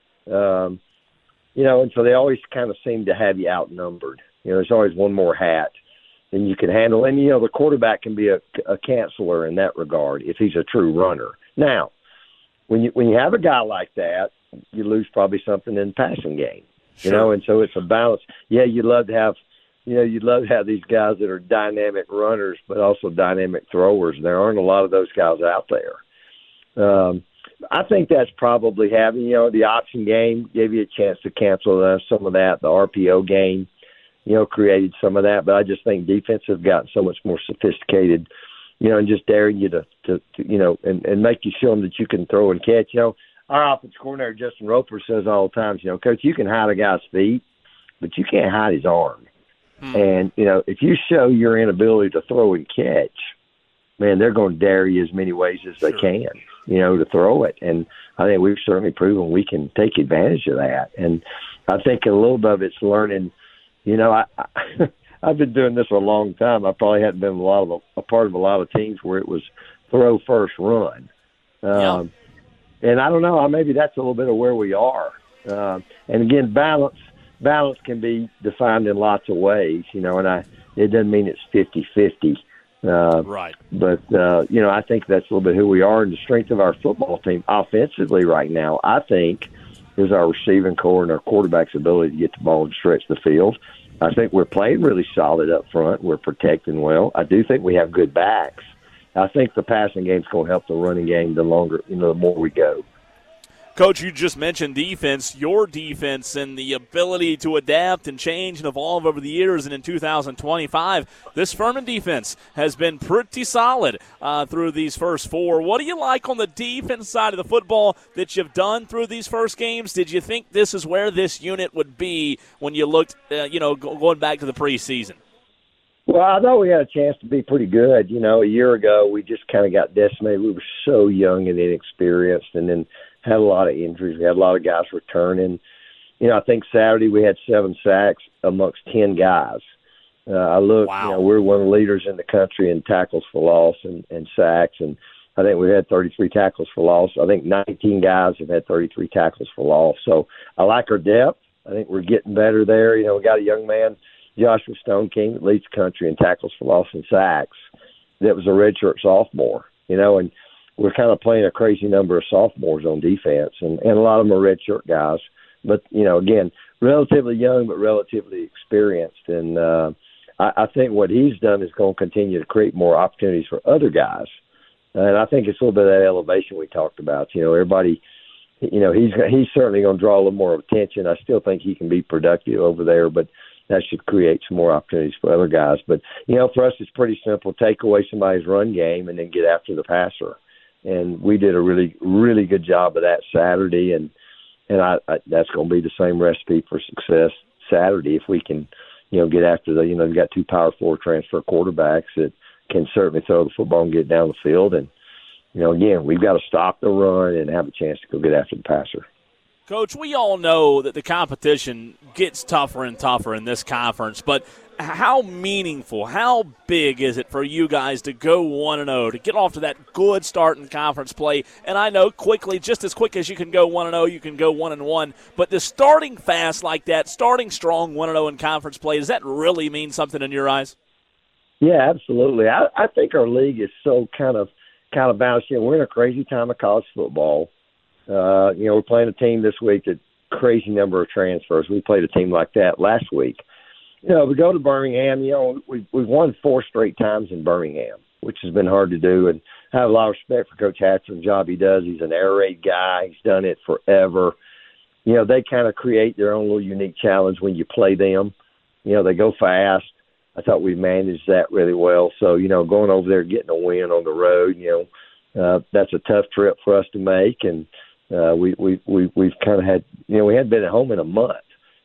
Um, you know, and so they always kind of seem to have you outnumbered. You know, there's always one more hat than you can handle. And, you know, the quarterback can be a, a canceller in that regard if he's a true runner. Now, when you when you have a guy like that, you lose probably something in the passing game. You Sure. know, and so it's a balance. Yeah, you'd love to have, you know, you'd love to have these guys that are dynamic runners but also dynamic throwers. There aren't a lot of those guys out there. Um, I think that's probably having, you know, the option game gave you a chance to cancel uh, some of that. The R P O game, you know, created some of that. But I just think defense have gotten so much more sophisticated, you know, and just daring you to, to, to you know, and, and make you show them that you can throw and catch. You know, our offensive coordinator, Justin Roper, says all the time, you know, Coach, you can hide a guy's feet, but you can't hide his arm. Hmm. And, you know, if you show your inability to throw and catch, man, they're going to dare you as many ways as they can, you know, to throw it. And I think we've certainly proven we can take advantage of that. And I think a little bit of it's learning, you know, I, I, I've been doing this a long time. I probably hadn't been a lot of a, a part of a lot of teams where it was throw first run. Um, yeah. And I don't know, maybe that's a little bit of where we are. Uh, and again, balance, balance can be defined in lots of ways, you know, and I, it doesn't mean it's fifty-fifty. Uh, right. But, uh, you know, I think that's a little bit who we are, and the strength of our football team offensively right now, I think, is our receiving core and our quarterback's ability to get the ball and stretch the field. I think we're playing really solid up front. We're protecting well. I do think we have good backs. I think the passing game's going to help the running game the longer, you know, the more we go. Coach, you just mentioned defense, your defense, and the ability to adapt and change and evolve over the years. And in two thousand twenty-five, this Furman defense has been pretty solid uh, through these first four. What do you like on the defense side of the football that you've done through these first games? Did you think this is where this unit would be when you looked, uh, you know, going back to the preseason? Well, I thought we had a chance to be pretty good. You know, a year ago, we just kind of got decimated. We were so young and inexperienced, and then had a lot of injuries. We had a lot of guys returning. You know, I think Saturday we had seven sacks amongst ten guys. Uh, I look, wow. you know, we're one of the leaders in the country in tackles for loss and, and sacks, and I think we had thirty-three tackles for loss. I think nineteen guys have had thirty-three tackles for loss. So I like our depth. I think we're getting better there. You know, we got a young man, Joshua Stone King, that leads the country in tackles for loss and sacks. That was a redshirt sophomore, you know, and we're kind of playing a crazy number of sophomores on defense, and, and a lot of them are redshirt guys. But, you know, again, relatively young but relatively experienced. And uh, I, I think what he's done is going to continue to create more opportunities for other guys. And I think it's a little bit of that elevation we talked about. You know, everybody, you know, he's he's certainly going to draw a little more attention. I still think he can be productive over there, but that should create some more opportunities for other guys. But, you know, for us it's pretty simple. Take away somebody's run game and then get after the passer. And we did a really, really good job of that Saturday, and and I, I that's going to be the same recipe for success Saturday if we can, you know, get after the, you know, we've got two power forward transfer quarterbacks that can certainly throw the football and get down the field. And, you know, again, we've got to stop the run and have a chance to go get after the passer. Coach, we all know that the competition gets tougher and tougher in this conference, but how meaningful, how big is it for you guys to go one and oh, to get off to that good start in conference play? And I know quickly, just as quick as you can go one and oh, you can go one and one, but the starting fast like that, starting strong one and oh in conference play, does that really mean something in your eyes? Yeah, absolutely. I, I think our league is so kind of kind of balanced. You know, we're in a crazy time of college football. Uh, you know, we're playing a team this week that crazy number of transfers. We played a team like that last week. You know, we go to Birmingham, you know, we, we've won four straight times in Birmingham, which has been hard to do. And I have a lot of respect for Coach Hatcher and the job he does. He's an air raid guy. He's done it forever. You know, they kind of create their own little unique challenge when you play them. You know, they go fast. I thought we managed that really well. So, you know, going over there, getting a win on the road, you know, uh, that's a tough trip for us to make. And uh, we, we, we, we've kind of had, you know, we hadn't been at home in a month.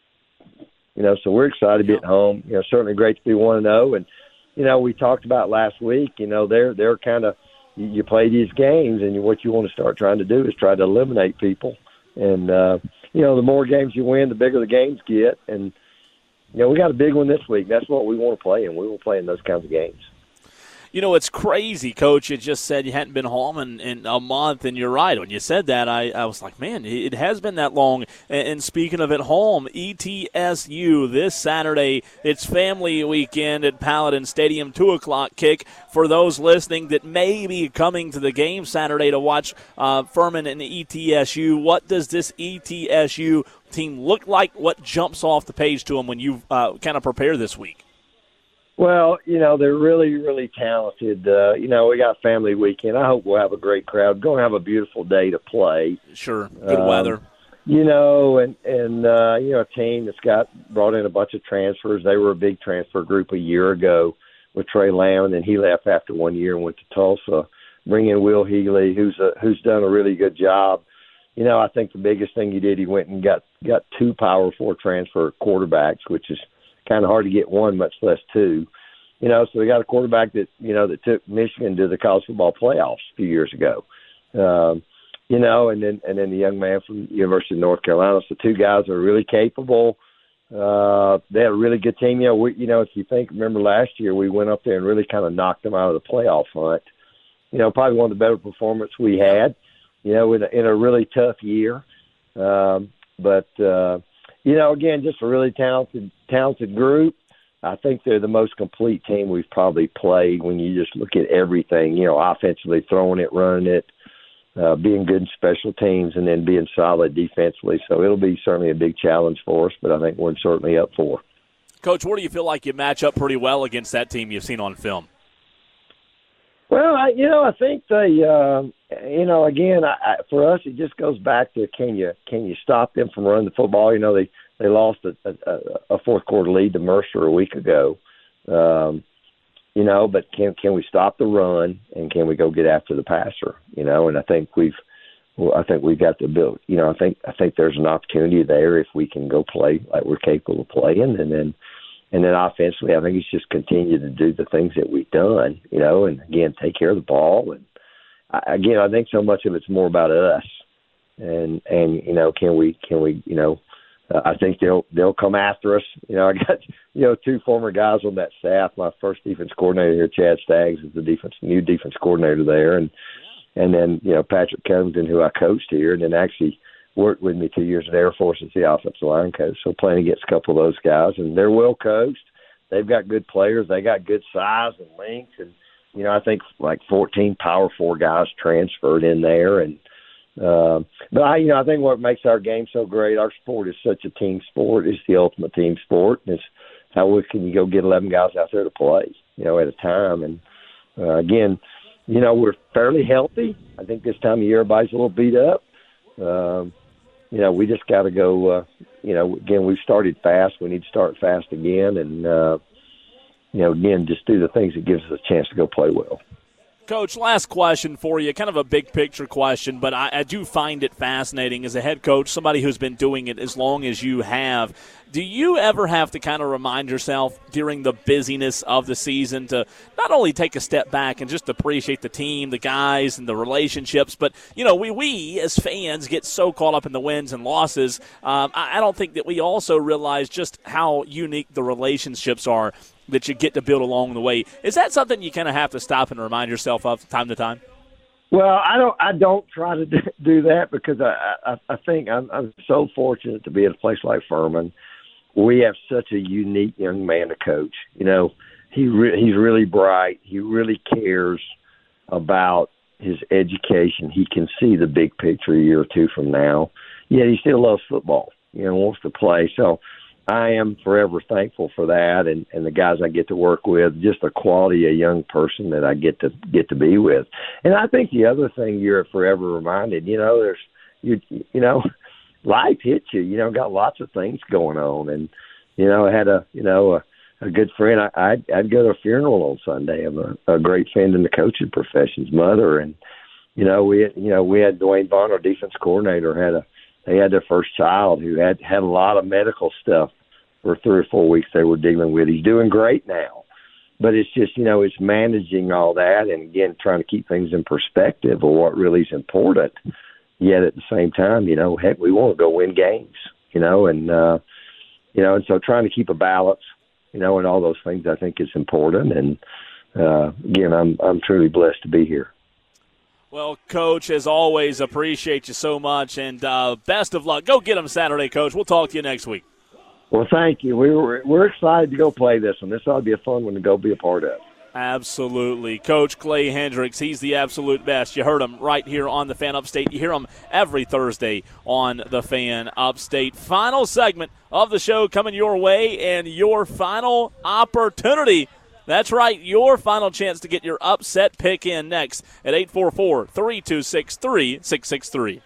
You know, so we're excited to be at home. You know, certainly great to be one and oh. And, you know, we talked about last week, you know, they're, they're kind of, you, you play these games and you, what you want to start trying to do is try to eliminate people. And, uh, you know, the more games you win, the bigger the games get. And, you know, we got a big one this week. That's what we want to play in. We will play in those kinds of games. You know, it's crazy, Coach. You just said you hadn't been home in, in a month, and you're right. When you said that, I, I was like, man, it has been that long. And, and speaking of at home, E T S U this Saturday, it's family weekend at Paladin Stadium, two o'clock kick. For those listening that may be coming to the game Saturday to watch uh, Furman and E T S U, what does this E T S U team look like? What jumps off the page to them when you uh, kind of prepare this week? Well, you know, they're really, really talented. Uh, you know, we got family weekend. I hope we'll have a great crowd. Going to have a beautiful day to play. Sure, good um, weather. You know, and, and uh, you know, a team that's got brought in a bunch of transfers. They were a big transfer group a year ago with Trey Lamb, and then he left after one year and went to Tulsa. Bring in Will Healy, who's a, who's done a really good job. You know, I think the biggest thing he did, he went and got, got two Power Four transfer quarterbacks, which is kind of hard to get one, much less two. You know, so we got a quarterback that, you know, that took Michigan to the college football playoffs a few years ago. Um, you know, and then and then the young man from the University of North Carolina. So two guys are really capable. Uh, they had a really good team. You know, we, you know, if you think, remember last year we went up there and really kind of knocked them out of the playoff hunt. You know, probably one of the better performances we had, you know, in a, in a really tough year. Um, but, uh, you know, again, just a really talented, talented group. I think they're the most complete team we've probably played when you just look at everything, you know, offensively, throwing it, running it, uh, being good in special teams, and then being solid defensively. So it'll be certainly a big challenge for us, but I think we're certainly up for it. Coach, where do you feel like you match up pretty well against that team you've seen on film? Well, I, you know, I think they, uh, you know, again, I, I, for us, it just goes back to can you can you stop them from running the football? You know, they, they lost a, a, a fourth quarter lead to Mercer a week ago, um, you know, but can can we stop the run and can we go get after the passer? You know, and I think we've, well, I think we've got the ability. You know, I think I think there's an opportunity there if we can go play like we're capable of playing, and then. And then offensively, I think it's just continue to do the things that we've done, you know, and, again, take care of the ball. And, I, again, I think so much of it's more about us and and you know, can we can we you know, uh, I think they'll they'll come after us. You know, I got you know two former guys on that staff. My first defense coordinator here, Chad Staggs, is the defense new defense coordinator there, and and then you know Patrick Covington, who I coached here, and then actually worked with me two years at Air Force as the offensive line coach. So playing against a couple of those guys, and they're well coached. They've got good players. They got good size and length, and you know I think like fourteen Power Four guys transferred in there, and uh, but I you know I think what makes our game so great, our sport is such a team sport. It's the ultimate team sport. It's how can you go get eleven guys out there to play, you know, at a time, and uh, again, you know we're fairly healthy. I think this time of year everybody's a little beat up. Um, you know, we just got to go, uh, you know, again, we've started fast. We need to start fast again. And, uh, you know, again, just do the things that gives us a chance to go play well. Coach, last question for you, kind of a big picture question, but I, I do find it fascinating as a head coach, somebody who's been doing it as long as you have. Do you ever have to kind of remind yourself during the busyness of the season to not only take a step back and just appreciate the team, the guys, and the relationships, but, you know, we, we as fans get so caught up in the wins and losses. Um, I, I don't think that we also realize just how unique the relationships are that you get to build along the way. Is that something you kind of have to stop and remind yourself of time to time? Well, I don't. I don't try to do that because I, I, I think I'm, I'm so fortunate to be at a place like Furman. We have such a unique young man to coach. You know, he re- he's really bright. He really cares about his education. He can see the big picture a year or two from now. Yet he still loves football. You know, wants to play. So I am forever thankful for that, and, and the guys I get to work with, just the quality of young person that I get to get to be with. And I think the other thing you're forever reminded, you know, there's you you know, life hits you. You know, got lots of things going on, and you know, I had a you know a, a good friend. I I'd, I'd go to a funeral on Sunday of a, a great friend in the coaching profession's mother, and you know we had, you know we had Dwayne Bond, our defense coordinator, had a they had their first child who had had a lot of medical stuff for three or four weeks they were dealing with. He's doing great now. But it's just, you know, it's managing all that and, again, trying to keep things in perspective of what really is important. Yet at the same time, you know, heck, we want to go win games, you know, and, uh, you know, and so trying to keep a balance, you know, and all those things I think is important. And, uh, again, I'm I'm truly blessed to be here. Well, Coach, as always, appreciate you so much, and uh, best of luck. Go get them Saturday, Coach. We'll talk to you next week. Well, thank you. We were, we're excited to go play this one. This ought to be a fun one to go be a part of. Absolutely. Coach Clay Hendricks, he's the absolute best. You heard him right here on the Fan Upstate. You hear him every Thursday on the Fan Upstate. Final segment of the show coming your way, and your final opportunity. That's right, your final chance to get your upset pick in next at eight four four, three two six, three six six three.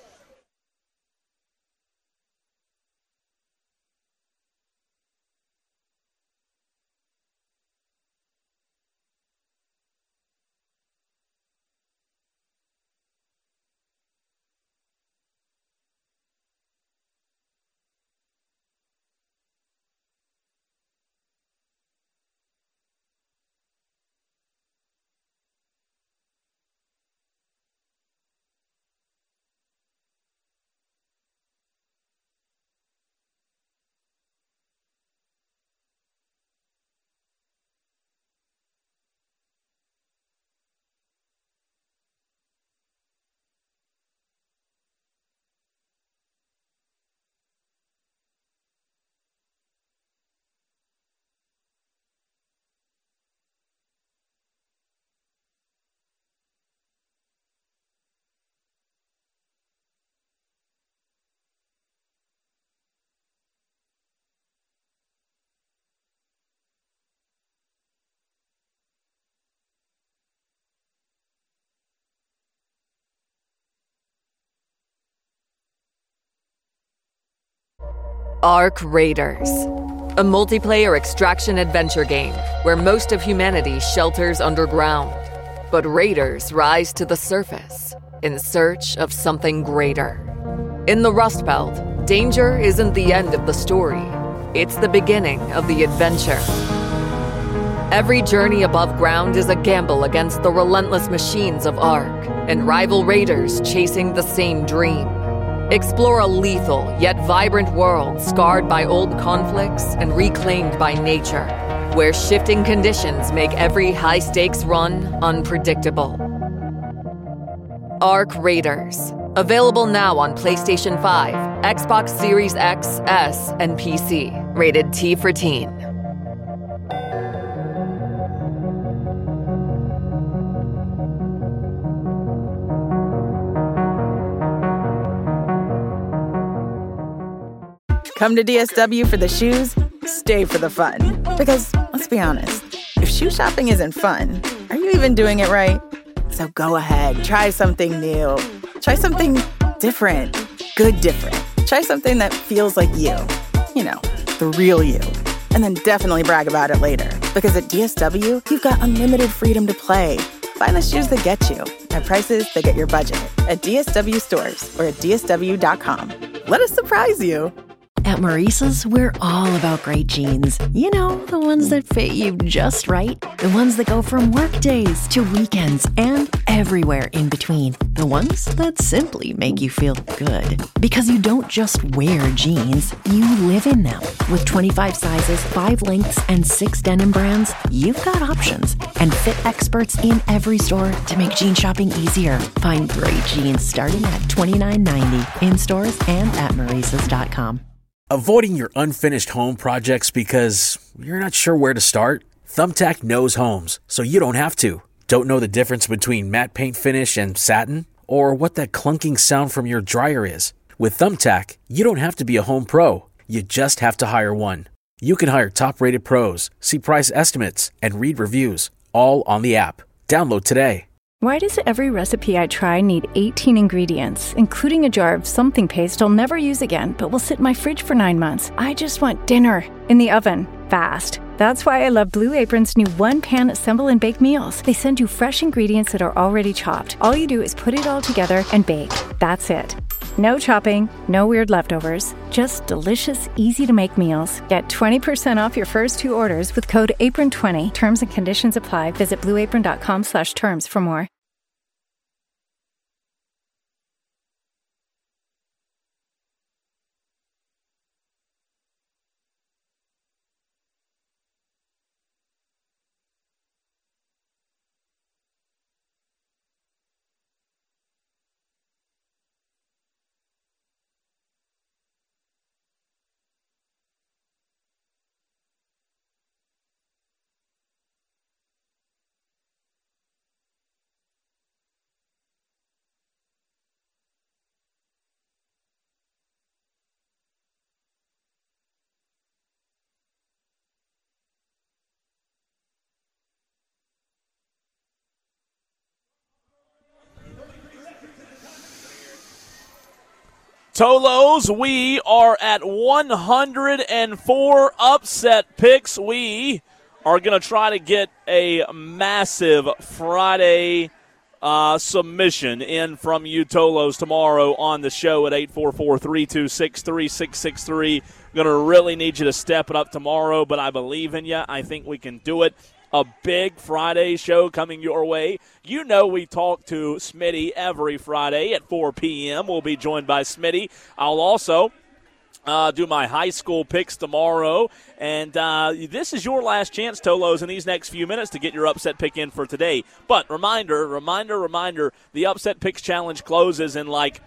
Ark Raiders, a multiplayer extraction adventure game where most of humanity shelters underground, but raiders rise to the surface in search of something greater. In the Rust Belt, danger isn't the end of the story. It's the beginning of the adventure. Every journey above ground is a gamble against the relentless machines of Ark and rival raiders chasing the same dream. Explore a lethal yet vibrant world scarred by old conflicts and reclaimed by nature, where shifting conditions make every high-stakes run unpredictable. Arc Raiders. Available now on PlayStation five, Xbox Series X, S, and P C. Rated T for teen. Come to D S W for the shoes, stay for the fun. Because, let's be honest, if shoe shopping isn't fun, are you even doing it right? So go ahead, try something new. Try something different. Good different. Try something that feels like you. You know, the real you. And then definitely brag about it later. Because at D S W, you've got unlimited freedom to play. Find the shoes that get you at prices that get your budget at D S W stores or at D S W dot com. Let us surprise you. At Maurice's, we're all about great jeans. You know, the ones that fit you just right. The ones that go from work days to weekends and everywhere in between. The ones that simply make you feel good. Because you don't just wear jeans, you live in them. With twenty-five sizes, five lengths, and six denim brands, you've got options. And fit experts in every store to make jean shopping easier. Find great jeans starting at twenty-nine ninety in stores and at Maurice's dot com. Avoiding your unfinished home projects because you're not sure where to start? Thumbtack knows homes, so you don't have to. Don't know the difference between matte paint finish and satin? Or what that clunking sound from your dryer is? With Thumbtack, you don't have to be a home pro. You just have to hire one. You can hire top-rated pros, see price estimates, and read reviews, all on the app. Download today. Why does every recipe I try need eighteen ingredients, including a jar of something paste I'll never use again, but will sit in my fridge for nine months? I just want dinner in the oven, fast. That's why I love Blue Apron's new one-pan assemble and bake meals. They send you fresh ingredients that are already chopped. All you do is put it all together and bake. That's it. No chopping, no weird leftovers, just delicious, easy-to-make meals. Get twenty percent off your first two orders with code apron twenty. Terms and conditions apply. Visit blueapron.com slash terms for more. Tolos, we are at one hundred four upset picks. We are going to try to get a massive Friday uh, submission in from you, Tolos, tomorrow on the show at eight four four, three two six, three six six three. Going to really need you to step it up tomorrow, but I believe in you. I think we can do it. A big Friday show coming your way. You know we talk to Smitty every Friday at four p.m. We'll be joined by Smitty. I'll also uh, do my high school picks tomorrow. And uh, this is your last chance, Tolos, in these next few minutes to get your upset pick in for today. But reminder, reminder, reminder, the upset picks challenge closes in like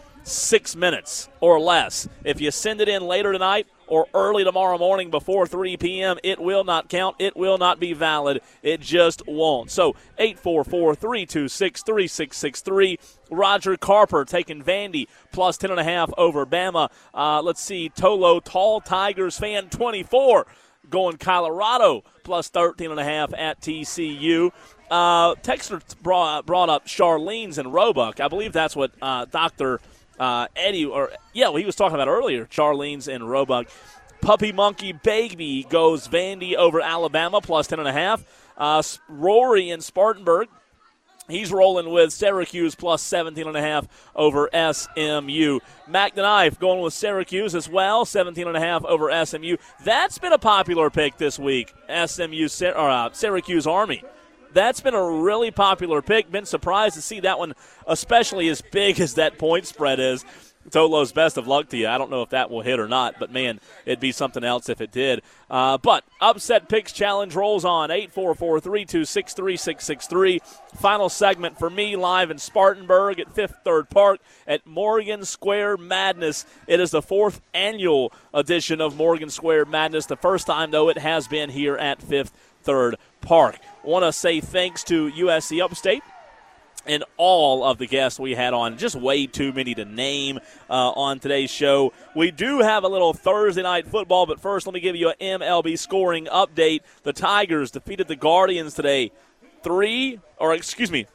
six minutes or less. If you send it in later tonight or early tomorrow morning before three p.m., it will not count. It will not be valid. It just won't. So eight four four, three two six, three six six three. Roger Carper taking Vandy plus ten and a half over Bama. Uh, let's see, Tolo, Tall Tigers fan twenty-four going Colorado plus thirteen and a half at T C U. Uh, Texter brought, brought up Charlene's and Roebuck. I believe that's what uh, Doctor Uh, Eddie, or yeah, well, he was talking about earlier, Charlene's and Roebuck. Puppy Monkey Baby goes Vandy over Alabama, plus ten and a half. Uh, Rory in Spartanburg, he's rolling with Syracuse, plus seventeen and a half over S M U. Mac the Knife going with Syracuse as well, seventeen and a half over S M U. That's been a popular pick this week, S M U, or uh, Syracuse Army. That's been a really popular pick. Been surprised to see that one, especially as big as that point spread is. Tolo's best of luck to you. I don't know if that will hit or not, but, man, it'd be something else if it did. Uh, but Upset Picks Challenge rolls on, eight four four, three two six, three six six three. Final segment for me live in Spartanburg at Fifth Third Park at Morgan Square Madness. It is the fourth annual edition of Morgan Square Madness. The first time, though, it has been here at Fifth Third Park. I want to say thanks to U S C Upstate and all of the guests we had on. Just way too many to name uh, on today's show. We do have a little Thursday night football, but first let me give you an M L B scoring update. The Tigers defeated the Guardians today three, or excuse me,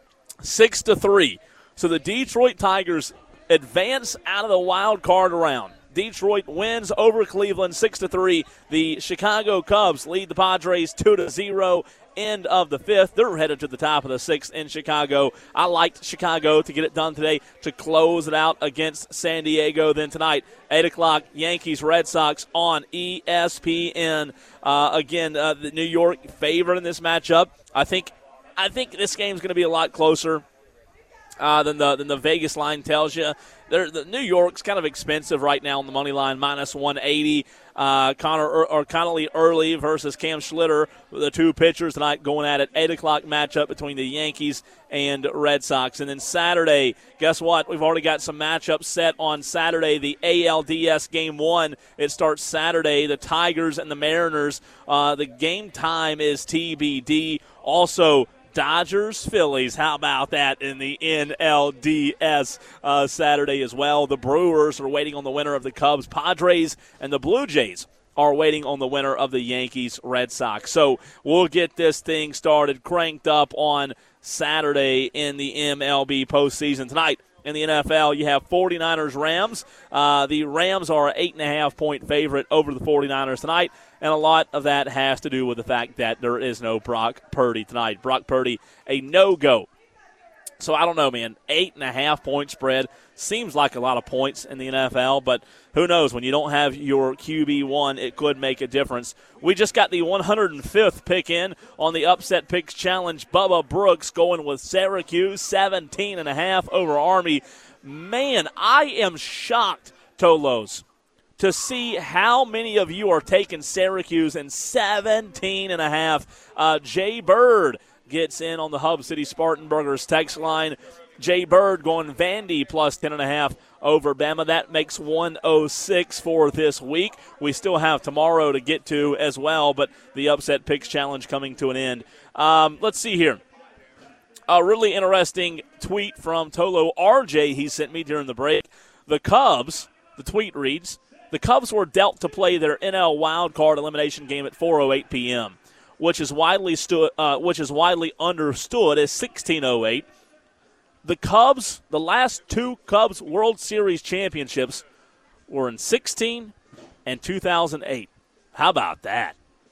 six to three. So the Detroit Tigers advance out of the wild card round. Detroit wins over Cleveland six to three. The Chicago Cubs lead the Padres two to zero. End of the fifth. They're headed to the top of the sixth in Chicago. I liked Chicago to get it done today to close it out against San Diego. Then tonight, eight o'clock, Yankees, Red Sox on E S P N. Uh, again, uh, the New York favored in this matchup. I think I think this game's going to be a lot closer uh, than the than the Vegas line tells you. They're, the New York's kind of expensive right now on the money line, minus one eighty. Uh, Connor or Connolly Early versus Cam Schlitter, the two pitchers tonight going at it. eight o'clock matchup between the Yankees and Red Sox. And then Saturday, guess what? We've already got some matchups set on Saturday. The A L D S Game one, it starts Saturday. The Tigers and the Mariners. Uh, the game time is T B D. Also, Dodgers, Phillies, how about that in the N L D S uh, Saturday as well. The Brewers are waiting on the winner of the Cubs, Padres, and the Blue Jays are waiting on the winner of the Yankees, Red Sox. So we'll get this thing started, cranked up on Saturday in the M L B postseason. Tonight in the N F L, you have 49ers Rams. Uh, the Rams are an eight and a half point favorite over the 49ers tonight. And a lot of that has to do with the fact that there is no Brock Purdy tonight. Brock Purdy, a no-go. So I don't know, man. Eight and a half point spread seems like a lot of points in the N F L, but who knows? When you don't have your Q B one, it could make a difference. We just got the one hundred fifth pick in on the Upset Picks Challenge. Bubba Brooks going with Syracuse, seventeen and a half over Army. Man, I am shocked, Tolos, to see how many of you are taking Syracuse and seventeen and a half. Uh, Jay Bird gets in on the Hub City Spartanburgers text line. Jay Bird going Vandy plus ten and a half over Bama. That makes one oh six for this week. We still have tomorrow to get to as well, but the Upset Picks Challenge coming to an end. Um, let's see here. A really interesting tweet from Tolo R J he sent me during the break. The Cubs, the tweet reads, the Cubs were dealt to play their N L wildcard elimination game at four oh eight p.m., which is widely stu- uh, which is widely understood as sixteen oh eight. The Cubs, the last two Cubs World Series championships were in sixteen and two thousand eight. How about that?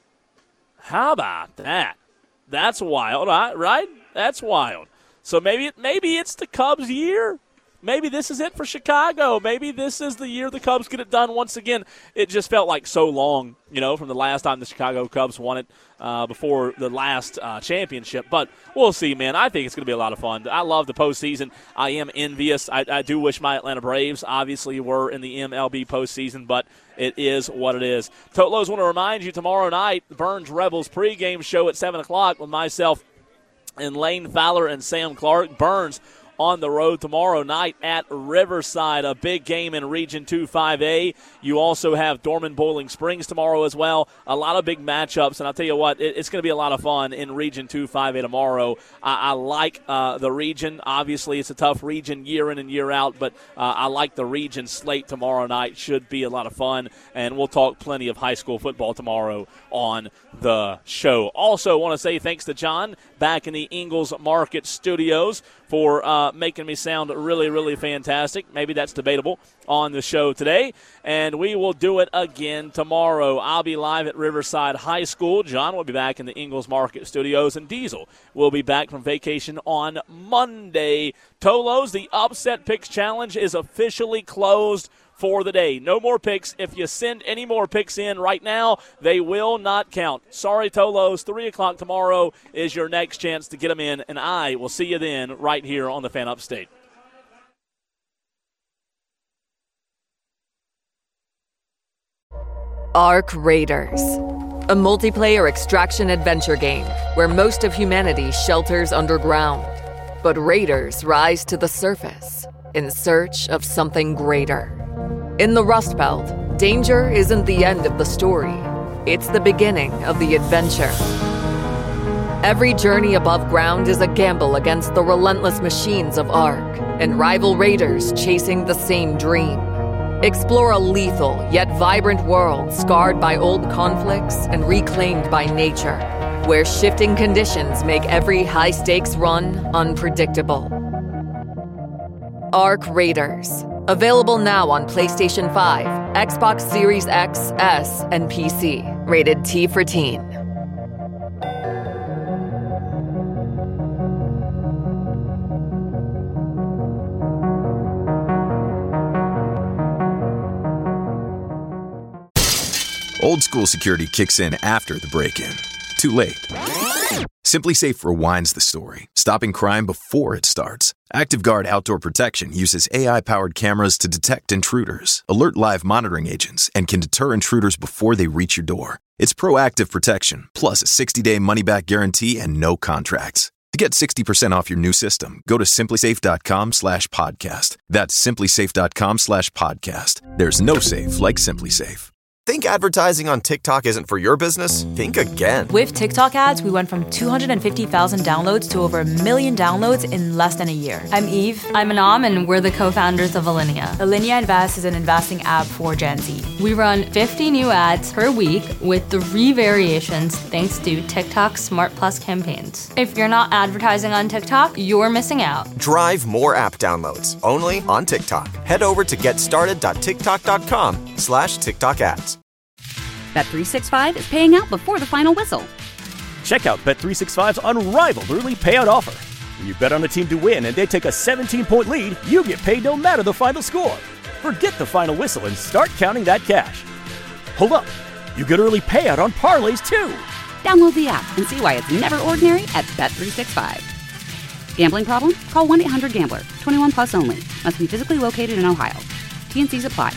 How about that? That's wild, right? That's wild. So maybe it, maybe it's the Cubs' year. Maybe this is it for Chicago. Maybe this is the year the Cubs get it done once again. It just felt like so long, you know, from the last time the Chicago Cubs won it uh, before the last uh, championship. But we'll see, man. I think it's going to be a lot of fun. I love the postseason. I am envious. I, I do wish my Atlanta Braves obviously were in the M L B postseason, but it is what it is. Tolos, want to remind you, tomorrow night, the Burns Rebels pregame show at seven o'clock with myself and Lane Fowler and Sam Clark. Burns on the road tomorrow night at Riverside, a big game in Region two five A. You also have Dorman Boiling Springs tomorrow as well. A lot of big matchups, and I'll tell you what, it, it's going to be a lot of fun in Region two five A tomorrow. I, I like uh, the region. Obviously, it's a tough region year in and year out, but uh, I like the region slate tomorrow night. Should be a lot of fun, and we'll talk plenty of high school football tomorrow on the show. Also, want to say thanks to John back in the Ingalls Market Studios for uh, making me sound really, really fantastic. Maybe that's debatable on the show today. And we will do it again tomorrow. I'll be live at Riverside High School. John will be back in the Ingalls Market Studios. And Diesel will be back from vacation on Monday. Tolos, the Upset Picks Challenge is officially closed for the day. No more picks. If you send any more picks in right now, they will not count. Sorry, Tolos. three o'clock tomorrow is your next chance to get them in, and I will see you then right here on the Fan Upstate. Ark Raiders, a multiplayer extraction adventure game where most of humanity shelters underground, but raiders rise to the surface in search of something greater. In the Rust Belt, danger isn't the end of the story. It's the beginning of the adventure. Every journey above ground is a gamble against the relentless machines of Ark and rival raiders chasing the same dream. Explore a lethal yet vibrant world scarred by old conflicts and reclaimed by nature, where shifting conditions make every high-stakes run unpredictable. Ark Raiders. Available now on PlayStation five, Xbox Series X, S, and P C. Rated T for Teen. Old school security kicks in after the break-in. Too late. SimpliSafe rewinds the story, stopping crime before it starts. ActiveGuard Outdoor Protection uses A I-powered cameras to detect intruders, alert live monitoring agents, and can deter intruders before they reach your door. It's proactive protection, plus a sixty-day money-back guarantee and no contracts. To get sixty percent off your new system, go to simplysafe.com slash podcast. That's simplysafe.com slash podcast. There's no safe like SimpliSafe. Think advertising on TikTok isn't for your business? Think again. With TikTok ads, we went from two hundred fifty thousand downloads to over a million downloads in less than a year. I'm Eve. I'm Anam, and we're the co-founders of Alinea. Alinea Invest is an investing app for Gen Z. We run fifty new ads per week with three variations thanks to TikTok Smart Plus campaigns. If you're not advertising on TikTok, you're missing out. Drive more app downloads only on TikTok. Head over to getstarted.tiktok.com slash TikTok ads. Bet three sixty-five is paying out before the final whistle. Check out Bet three sixty-five's unrivaled early payout offer. When you bet on a team to win and they take a seventeen-point lead, you get paid no matter the final score. Forget the final whistle and start counting that cash. Hold up. You get early payout on parlays, too. Download the app and see why it's never ordinary at Bet three sixty-five. Gambling problem? Call one eight hundred gambler. twenty-one plus only. Must be physically located in Ohio. T and Cs apply.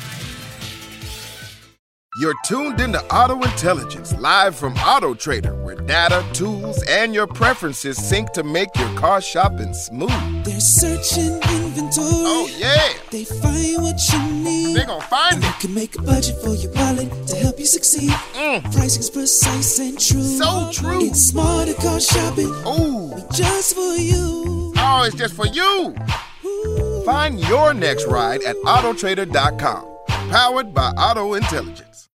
You're tuned into Auto Intelligence, live from Auto Trader, where data, tools, and your preferences sync to make your car shopping smooth. They're searching inventory. Oh, yeah. They find what you need. They're gonna find and it. You can make a budget for your wallet to help you succeed. Mm. Pricing's precise and true. So true. It's smarter car shopping. Ooh. Just for you. Oh, it's just for you. Ooh. Find your next ride at auto trader dot com. Powered by Auto Intelligence.